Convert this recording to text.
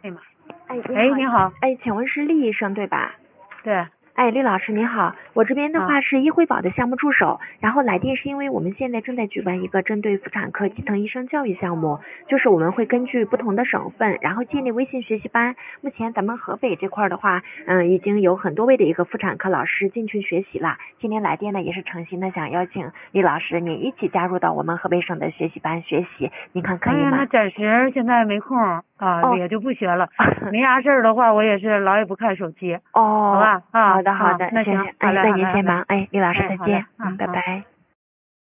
哎妈， 哎， 你好， 哎，请问是厉医生对吧？ 对， 哎，厉老师你好，我这边的话是医惠保的项目助手，然后来电是因为我们现在正在举办一个针对妇产科基层医生教育项目，就是我们会根据不同的省份，然后建立微信学习班。目前咱们河北这块的话，已经有很多位的一个妇产科老师进群学习了。今天来电呢也是诚心的想邀请厉老师您一起加入到我们河北省的学习班学习，您看可以吗？ 那暂时现在没空啊，也就不学了。没啥事儿的话，我也是老也不看手机。好吧好的， 那行， 行，哎，那您先忙，哎，厉老师再见，拜拜。